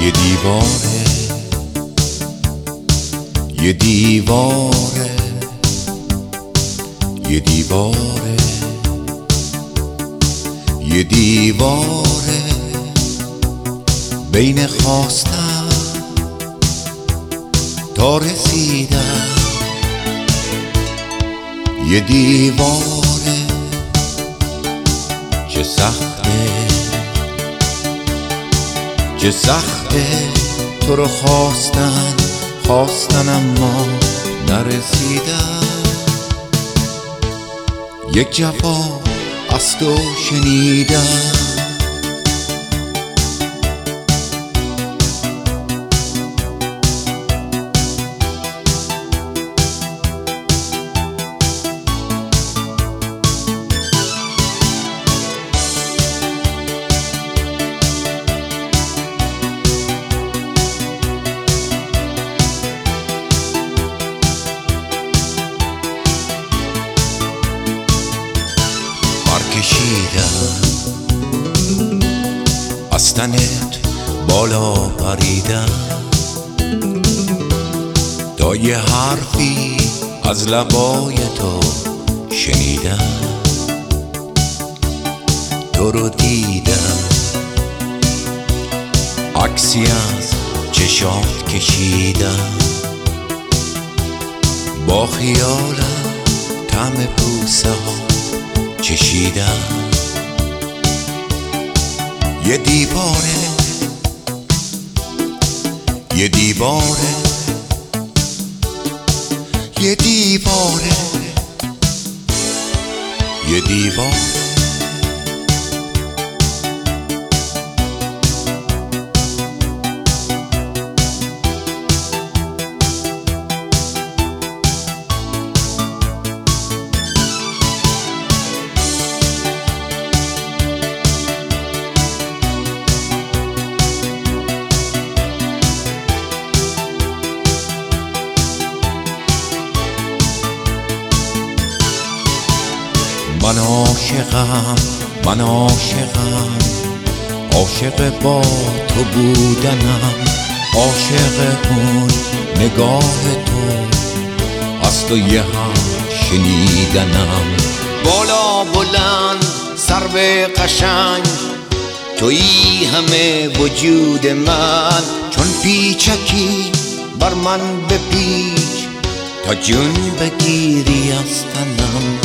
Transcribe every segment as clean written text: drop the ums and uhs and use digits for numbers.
یه دیواره، یه دیواره، یه دیواره، یه دیواره بین خواستم تا رسیدم. یه دیواره چه سخته، چه سخته تو رو خواستن اما نرسیدم. یک جفا از تو شنیدم، کشیدم از تنت بالا پریدم تا یه حرفی از لبای تو شنیدم. تو رو دیدم عکسی از چشات کشیدم، با خیالم طعم بوسه ها چشیدم. یه دیواره، یه دیواره، یه دیواره، یه دیواره من عاشقم، من عاشقم، عاشق با تو بودنم، عاشق اون نگاه تو از تو یه هم شنیدنم. بالا بلند سرو قشنگ تویی همه وجود من، چون پیچکی بر من بپیچ تا جون بگیری از تنم.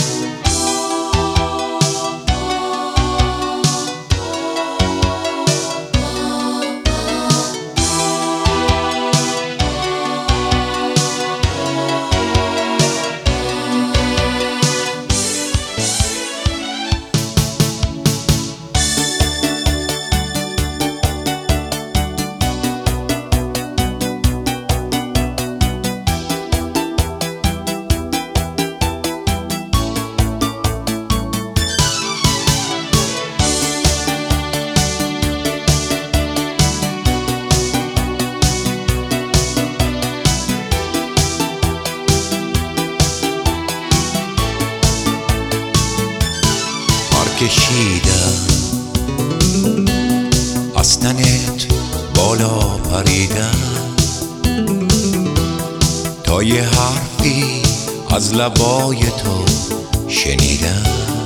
کشیدم از تنت بالا پریدم تا یه حرفی از لبای تو شنیدم.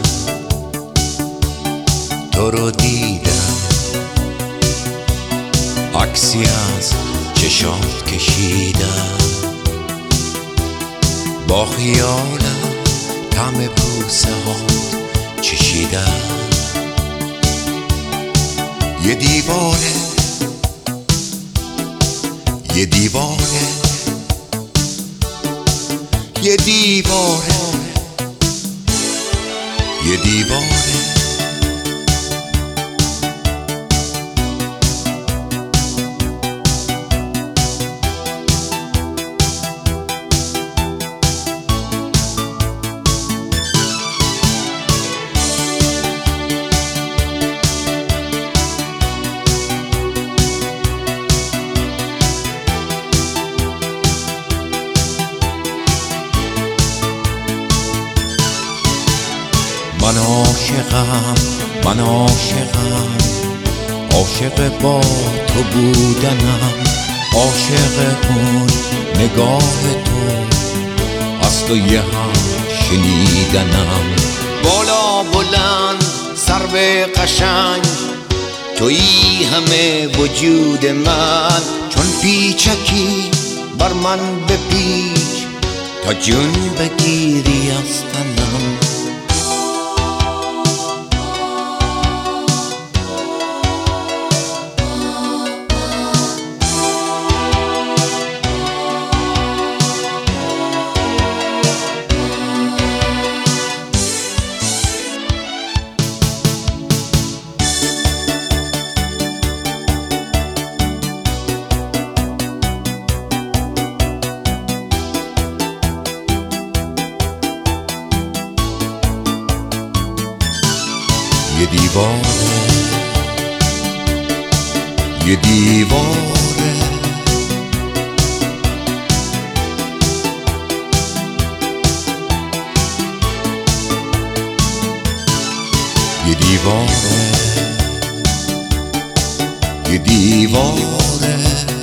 تو رو دیدم عکسی از چشات کشیدم، با خیالم طعم بوسه ها چشیدم. یه دیواره، یه دیواره، یه دیواره، یه دیواره من عاشقم، من عاشقم، عاشق با تو بودنم، عاشق اون نگاه تو، از تو یه هم شنیدنم. بالا بلند سرو قشنگ، تویی همه وجود من. چون پیچکی بر من بپیچ تا جون بگیری از تنم. یه دیواره، یه دیواره، یه دیواره، یه دیواره،